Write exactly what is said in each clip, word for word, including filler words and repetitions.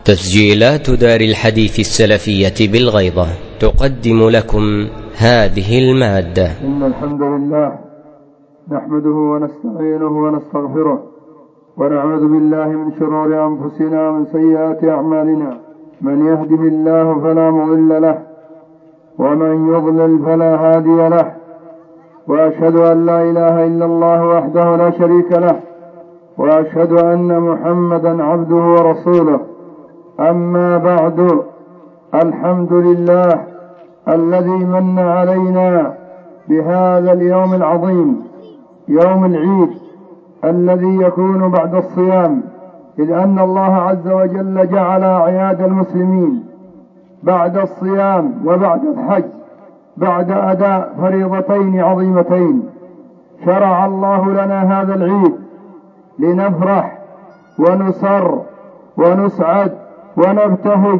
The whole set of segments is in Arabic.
تسجيلات دار الحديث السلفية بالغيضة تقدم لكم هذه المادة. إن الحمد لله نحمده ونستعينه ونستغفره ونعوذ بالله من شرور أنفسنا ومن سيئات أعمالنا. من يهده الله فلا مضل له ومن يضلل فلا هادي له، وأشهد أن لا إله إلا الله وحده لا شريك له، وأشهد أن محمدا عبده ورسوله. أما بعد، الحمد لله الذي من علينا بهذا اليوم العظيم، يوم العيد الذي يكون بعد الصيام، إذ أن الله عز وجل جعل أعياد المسلمين بعد الصيام وبعد الحج بعد أداء فريضتين عظيمتين. شرع الله لنا هذا العيد لنفرح ونسر ونسعد ونبتهج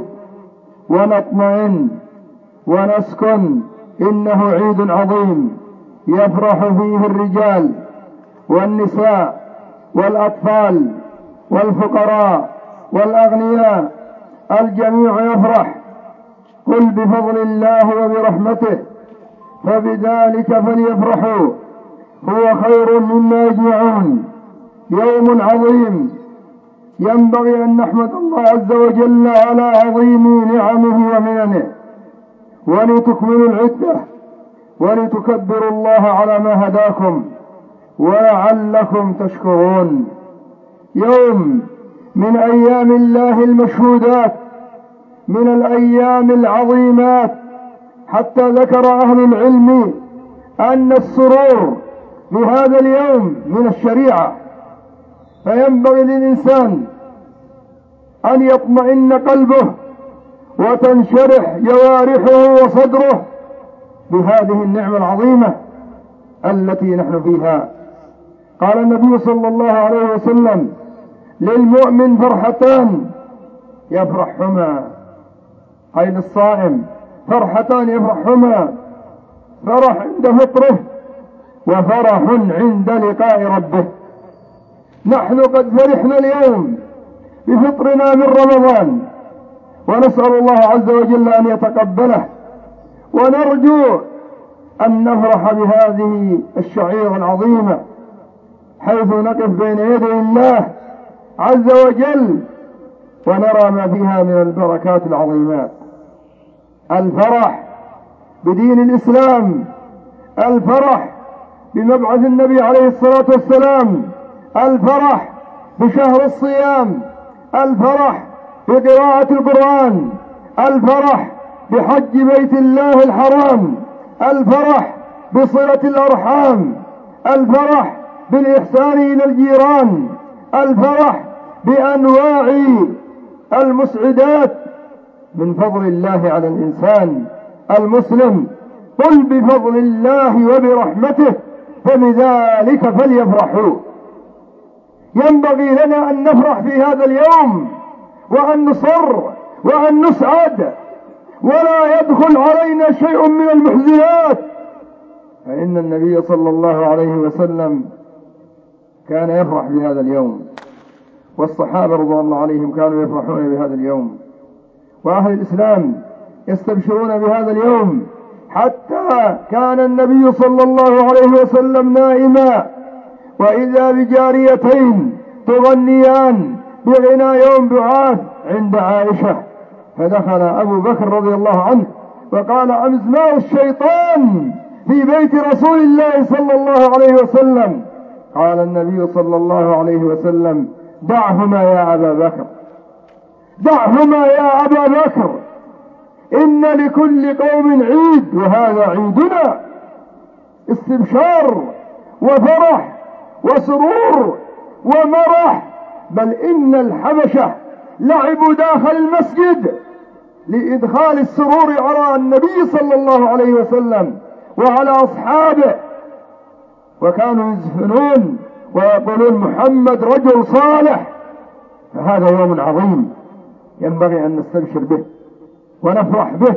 ونطمئن ونسكن. إنه عيد عظيم يفرح فيه الرجال والنساء والأطفال والفقراء والأغنياء، الجميع يفرح. قل بفضل الله وبرحمته فبذلك فليفرحوا هو خير مما يجمعون. يوم عظيم ينبغي أن نحمد الله عز وجل على عظيم نعمه ومننه، ولتكملوا العدة ولتكبروا الله على ما هداكم ولعلكم تشكرون. يوم من أيام الله المشهودات، من الأيام العظيمات، حتى ذكر أهل العلم أن السرور بهذا اليوم من الشريعة، فينبغي للإنسان أن يطمئن قلبه وتنشرح جوارحه وصدره بهذه النعمة العظيمة التي نحن فيها. قال النبي صلى الله عليه وسلم: للمؤمن فرحتان يفرحهما، أي للصائم فرحتان يفرحهما: فرح عند فطره وفرح عند لقاء ربه. نحن قد فرحنا اليوم بفطرنا من رمضان، ونسأل الله عز وجل أن يتقبله، ونرجو أن نفرح بهذه الشعيرة العظيمة حيث نقف بين يدي الله عز وجل ونرى ما فيها من البركات العظيمات. الفرح بدين الإسلام، الفرح بمبعث النبي عليه الصلاة والسلام، الفرح بشهر الصيام، الفرح بقراءة القرآن، الفرح بحج بيت الله الحرام، الفرح بصلة الأرحام، الفرح بالإحسان إلى الجيران، الفرح بأنواع المسعدات من فضل الله على الإنسان المسلم. قل بفضل الله وبرحمته فبذلك فليفرحوا. ينبغي لنا أن نفرح في هذا اليوم وأن نصر وأن نسعد، ولا يدخل علينا شيء من المحزنات، فإن النبي صلى الله عليه وسلم كان يفرح بهذا اليوم، والصحابة رضي الله عليهم كانوا يفرحون بهذا اليوم، وأهل الإسلام يستبشرون بهذا اليوم، حتى كان النبي صلى الله عليه وسلم نائما وإذا بجاريتين تغنيان بغنى يوم بعاث عند عائشة، فدخل أبو بكر رضي الله عنه وقال: أمزماء الشيطان في بيت رسول الله صلى الله عليه وسلم. قال النبي صلى الله عليه وسلم: دعهما يا أبا بكر، دعهما يا أبا بكر، إن لكل قوم عيد وهذا عيدنا. استبشار وفرح وسرور ومرح، بل إن الحبشة لعبوا داخل المسجد لإدخال السرور على النبي صلى الله عليه وسلم وعلى أصحابه، وكانوا يزفنون ويقولون: محمد رجل صالح. فهذا يوم عظيم ينبغي أن نستبشر به ونفرح به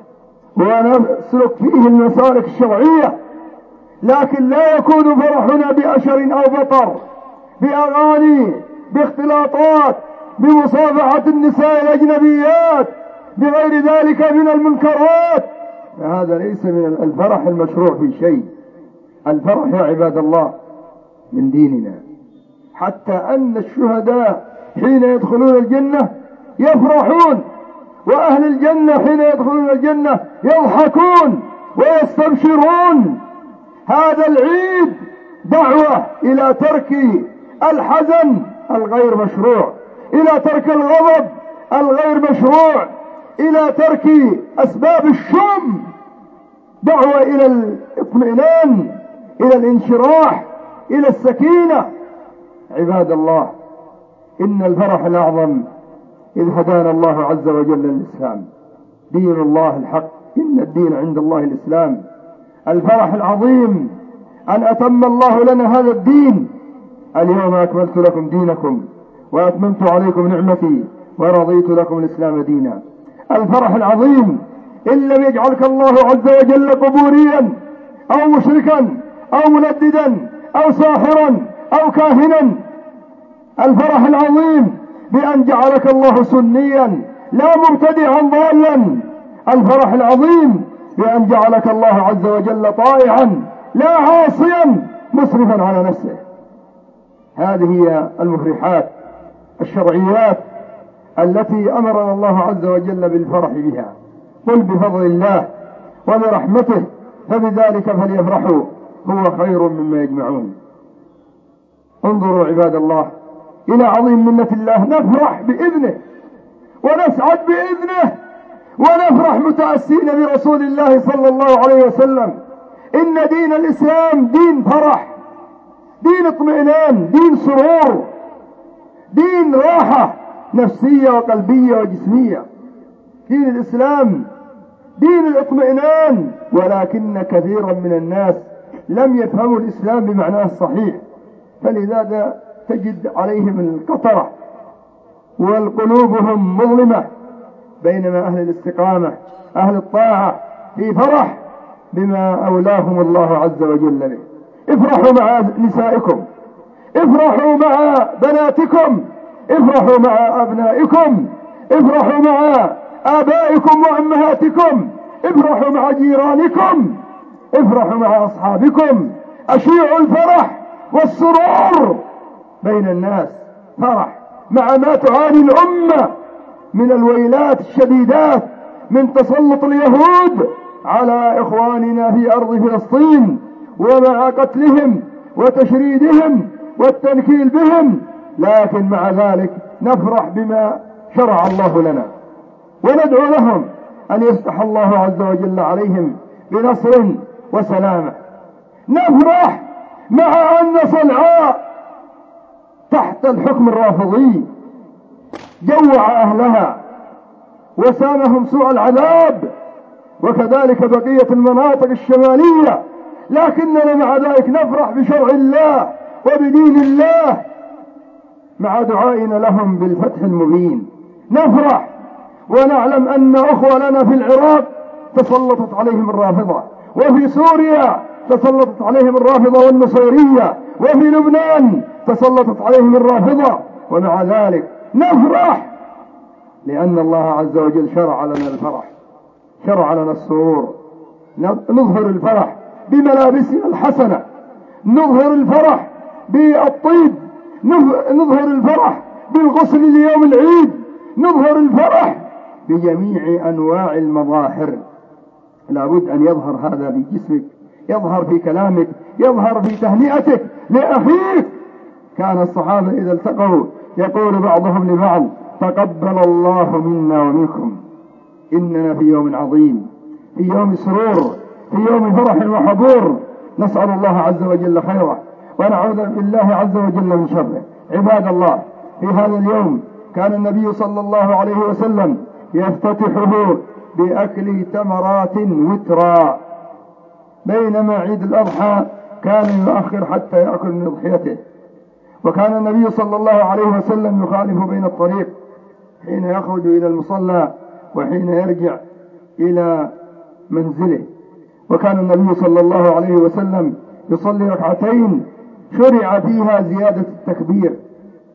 ونسلك فيه المسالك الشرعية، لكن لا يكون فرحنا بأشر أو بطر، بأغاني، باختلاطات، بمصافحة النساء الأجنبيات بغير ذلك من المنكرات، فهذا ليس من الفرح المشروع في شيء. الفرح يا عباد الله من ديننا، حتى أن الشهداء حين يدخلون الجنة يفرحون، وأهل الجنة حين يدخلون الجنة يضحكون ويستبشرون. هذا العيد دعوة إلى ترك الحزن الغير مشروع، إلى ترك الغضب الغير مشروع، إلى ترك أسباب الشم، دعوة إلى الاطمئنان، إلى الانشراح، إلى السكينة. عباد الله، إن الفرح الأعظم إذ هدانا الله عز وجل الإسلام، دين الله الحق، إن الدين عند الله الإسلام. الفرح العظيم أن أتم الله لنا هذا الدين. اليوم أكملت لكم دينكم وأتممت عليكم نعمتي ورضيت لكم الإسلام دينا. الفرح العظيم إن لم يجعلك الله عز وجل قبوريا أو مشركا أو منددا أو ساحرا أو كاهنا. الفرح العظيم بأن جعلك الله سنيا لا مبتدعا ضالا. الفرح العظيم بأن جعلك الله عز وجل طائعا لا عاصيا مسرفا على نفسه. هذه هي المفرحات الشرعيات التي أمرنا الله عز وجل بالفرح بها. قل بفضل الله وبرحمته فبذلك فليفرحوا هو خير مما يجمعون. انظروا عباد الله إلى عظيم منة الله، نفرح بإذنه ونسعد بإذنه ونفرح متأسين برسول الله صلى الله عليه وسلم. إن دين الإسلام دين فرح، دين اطمئنان، دين سرور، دين راحة نفسية وقلبية وجسمية. دين الإسلام دين الاطمئنان، ولكن كثيرا من الناس لم يفهموا الإسلام بمعناه الصحيح، فلذا تجد عليهم القطرة والقلوبهم مظلمة، بينما أهل الاستقامة أهل الطاعة في فرح بما أولاهم الله عز وجل به. افرحوا مع نسائكم، افرحوا مع بناتكم، افرحوا مع أبنائكم، افرحوا مع آبائكم وأمهاتكم، افرحوا مع جيرانكم، افرحوا مع أصحابكم. أشيعوا الفرح والسرور بين الناس. فرح مع ما تعاني الأمة من الويلات الشديدات من تسلط اليهود على إخواننا في أرض فلسطين، ومع قتلهم وتشريدهم والتنكيل بهم، لكن مع ذلك نفرح بما شرع الله لنا، وندعو لهم أن يفتح الله عز وجل عليهم بنصر وسلامة. نفرح مع أن صنعاء تحت الحكم الرافضي جوع أهلها وسامهم سوء العذاب، وكذلك بقية المناطق الشمالية، لكننا مع ذلك نفرح بشرع الله وبدين الله مع دعائنا لهم بالفتح المبين. نفرح ونعلم أن أخوة لنا في العراق تسلطت عليهم الرافضة، وفي سوريا تسلطت عليهم الرافضة والنصيرية، وفي لبنان تسلطت عليهم الرافضة، ومع ذلك نفرح لأن الله عز وجل شرع لنا الفرح، شرع لنا السرور. نظهر الفرح بملابسنا الحسنة، نظهر الفرح بالطيب، نظهر الفرح بالغسل ليوم العيد، نظهر الفرح بجميع أنواع المظاهر. لابد أن يظهر هذا في جسمك، يظهر في كلامك، يظهر في تهنئتك لأخيك. كان الصحابة إذا التقوا يقول بعضهم لبعض: تقبل الله منا ومنكم، إننا في يوم عظيم، في يوم سرور، في يوم فرح وحبور، نسأل الله عز وجل خيره ونعوذ بالله عز وجل من شره. عباد الله، في هذا اليوم كان النبي صلى الله عليه وسلم يفتتحه بأكل تمرات وترا، بينما عيد الأضحى كان يؤخر حتى يأكل من أضحيته. وكان النبي صلى الله عليه وسلم يخالف بين الطريق حين يخرج إلى المصلى وحين يرجع إلى منزله. وكان النبي صلى الله عليه وسلم يصلي ركعتين شرع فيها زيادة التكبير،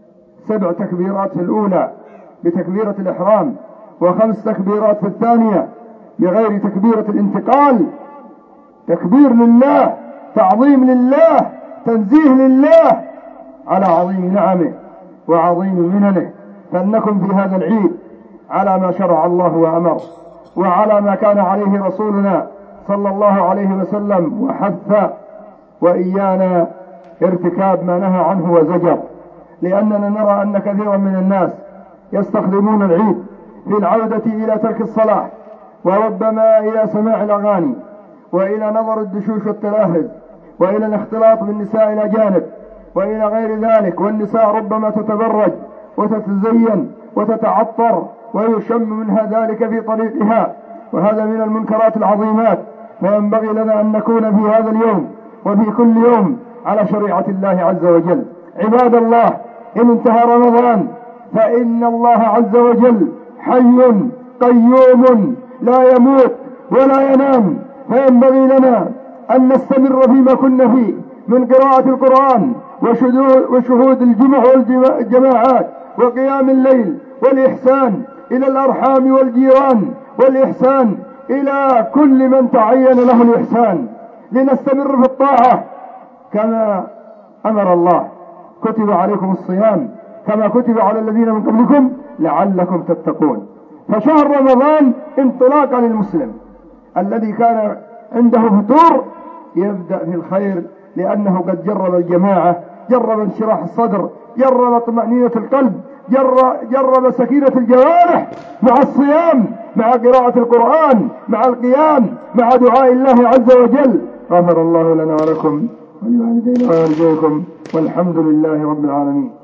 سبع تكبيرات في الأولى بتكبيرة الإحرام، وخمس تكبيرات في الثانية بغير تكبيرة الانتقال، تكبير لله، تعظيم لله، تنزيه لله على عظيم نعمه وعظيم مننه. فلنكن في هذا العيد على ما شرع الله وأمر، وعلى ما كان عليه رسولنا صلى الله عليه وسلم وحث، وإيانا ارتكاب ما نهى عنه وزجر، لأننا نرى أن كثيرا من الناس يستخدمون العيد في العودة إلى ترك الصلاة، وربما إلى سماع الأغاني، وإلى نظر الدشوش والتلاهز، وإلى الاختلاط بالنساء الأجانب، وإلى غير ذلك. والنساء ربما تتبرج وتتزين وتتعطر ويشم منها ذلك في طريقها، وهذا من المنكرات العظيمات. فينبغي لنا أن نكون في هذا اليوم وفي كل يوم على شريعة الله عز وجل. عباد الله، إن انتهى رمضان فإن الله عز وجل حي قيوم لا يموت ولا ينام، فينبغي لنا أن نستمر فيما كنا فيه من قراءة القرآن وشهود الجمع والجماعات وقيام الليل، والإحسان إلى الأرحام والجيران، والإحسان إلى كل من تعين له الإحسان، لنستمر في الطاعة كما أمر الله. كتب عليكم الصيام كما كتب على الذين من قبلكم لعلكم تتقون. فشهر رمضان انطلاقا للمسلم الذي كان عنده فتور يبدأ في الخير، لأنه قد جرب الجماعة، جرب انشراح الصدر، جرب طمأنينة القلب، جرب سكينة الجوارح مع الصيام، مع قراءة القرآن، مع القيام، مع دعاء الله عز وجل. غفر الله لنا ولكم ولوالدينا ووالديكم، والحمد لله رب العالمين.